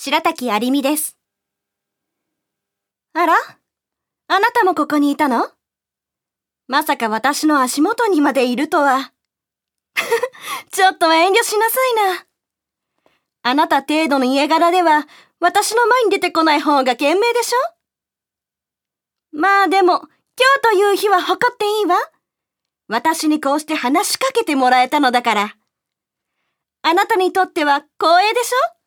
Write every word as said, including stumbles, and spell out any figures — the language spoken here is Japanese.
白滝有美です。あら、あなたもここにいたの？まさか私の足元にまでいるとは。ちょっと遠慮しなさいな。あなた程度の家柄では、私の前に出てこない方が賢明でしょ？まあでも、今日という日は誇っていいわ。私にこうして話しかけてもらえたのだから。あなたにとっては光栄でしょ？